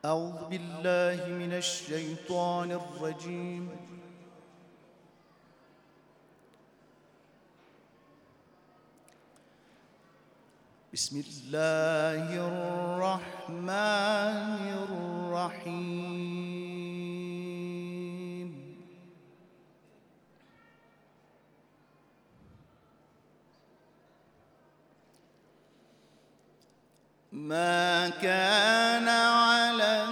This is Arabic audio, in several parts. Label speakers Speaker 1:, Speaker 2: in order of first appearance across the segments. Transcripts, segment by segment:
Speaker 1: أعوذ بالله من الشيطان الرجيم. بسم الله الرحمن الرحيم. ما كان على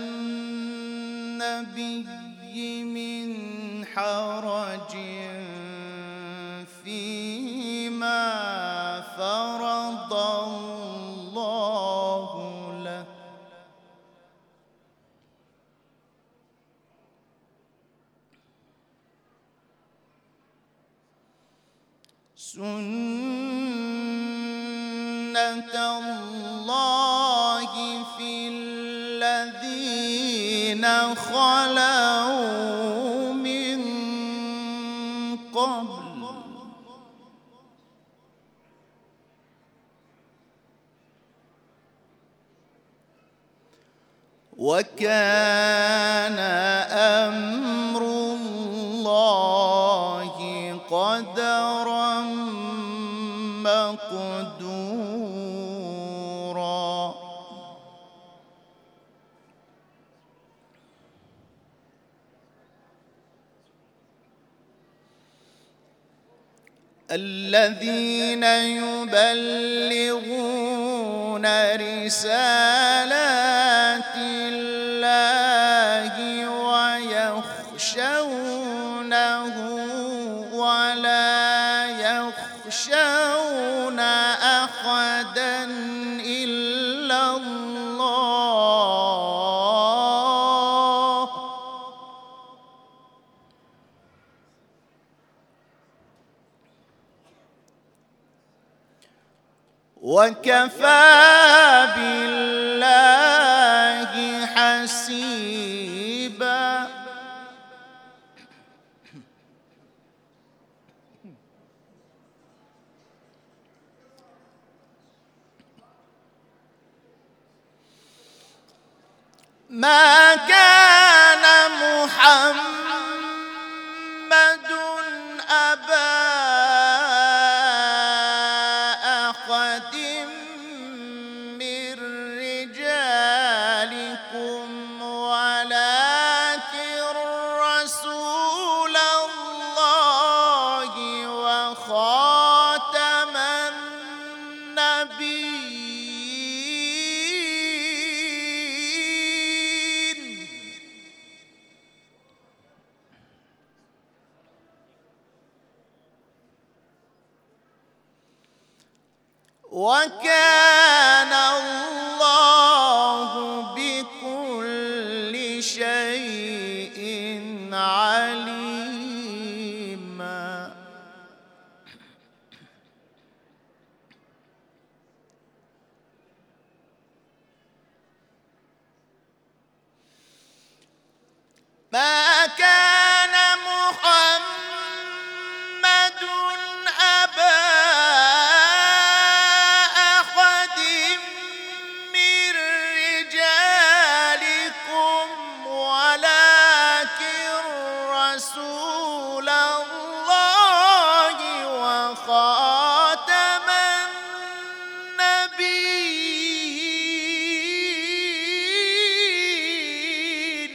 Speaker 1: النبي من حرج فيما فرض الله له، سنة الله في الذين خلوا من قبل، وكان أمر الله قدرا مقدورا. الذين يبلغون رسالات الله ويخشونه ولا يخشون أحدا إلا الله، وكفى بالله حسيبا. ما كان محمد أبا أحد من رجالكم ولكن رسول الله وخاتم النبيين، وكان الله بكل شيء عليما. ما كان محمد أبا أحد من رجالكم ولكن رسول الله وخاتم النبيين،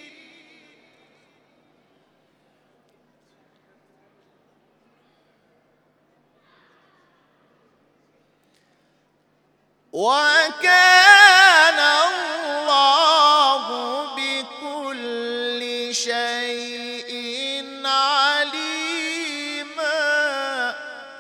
Speaker 1: وكان الله بكل شيء عليما.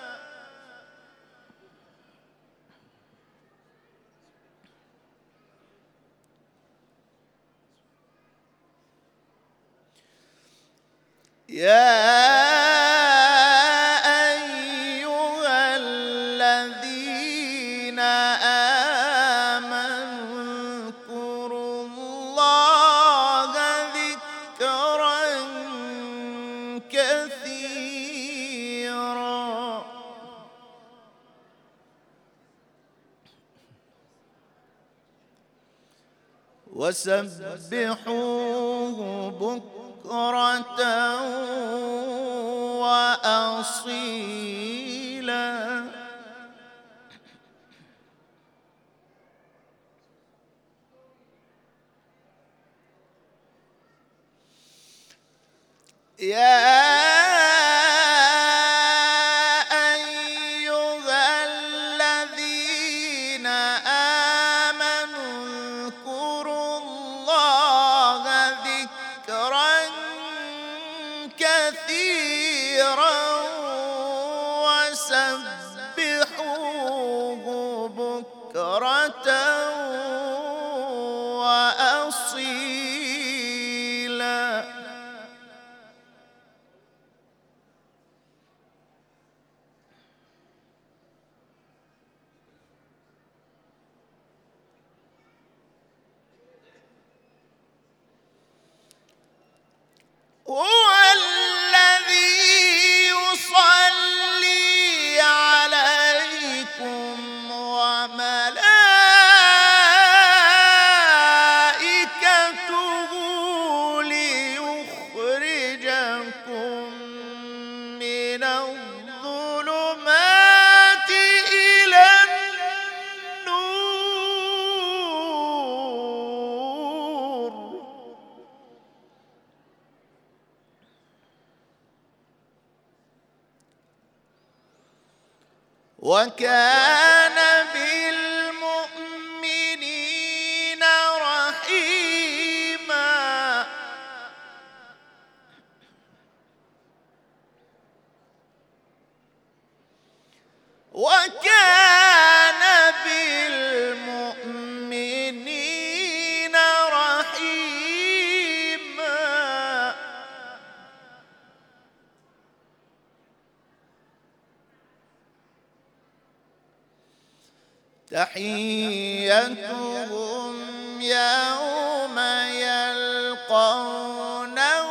Speaker 1: يا أيها الذين آمنوا اذكروا الله ذكرا كثيرا. وسبحوه بكرة وأصيلا. يا أيها الذين آمنوا اذكروا الله ذكرا كثيرا وسبحوه بكرة وأصيلا. هو الذي يصلي عليكم وملائكته ليخرجكم من الظلمات إلى النور. وكان بالمؤمنين رحيما. وكان بالمؤمنين رحيما. تحيتهم يوم يلقونه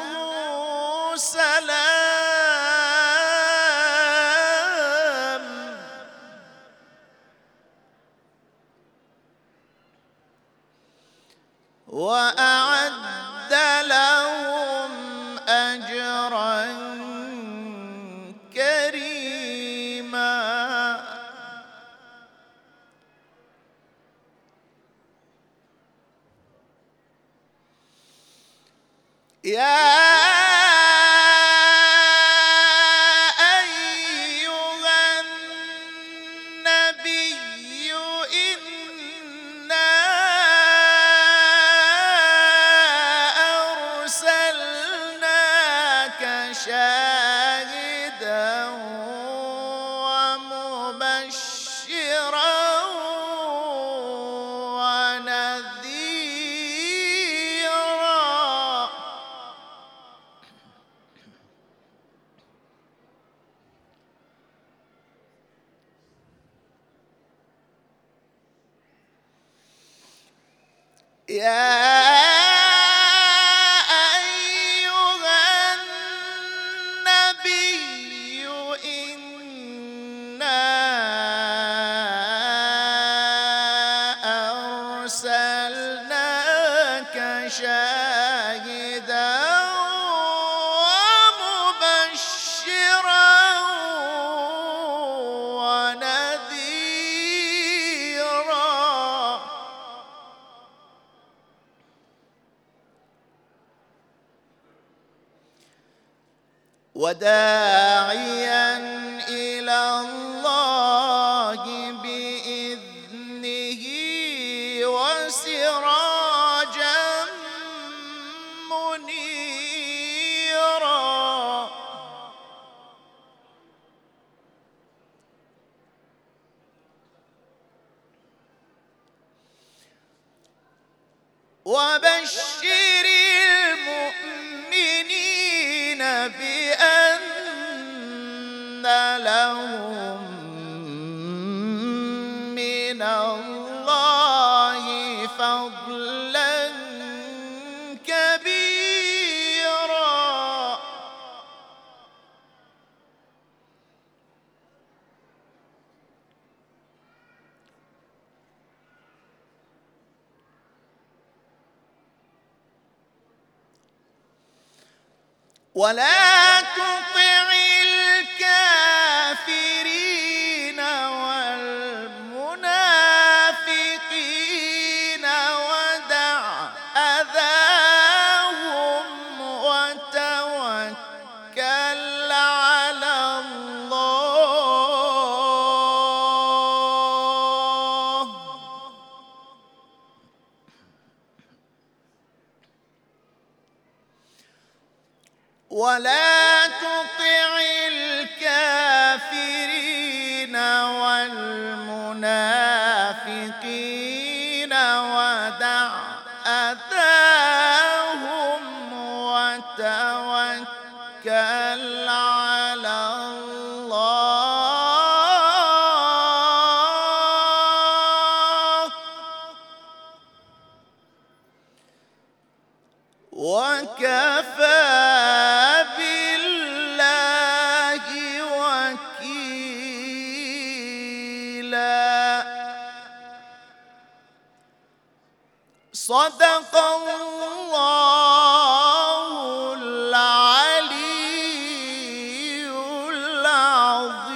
Speaker 1: سلام. وأعد لهم أجرا كريما. يا أيها النبي إنا أرسلناك شاهدا ومبشرا ونذيرا. يا أيها النبي إنا أرسلناك شاهدا ومبشرا ونذيرا. وداعيا إلى الله بإذنه وسراجا منيرا. وبشر المؤمنين بأن لهم من الله فضلا كبيرا. ولا تطع الكافرين والمنافقين ودع أذاهم وتوكل على الله. ولا تطع الكافرين والمنافقين ودع أذاهم وتوكل على الله. وكفى بالله وكيلا. صدق الله العلي العظيم.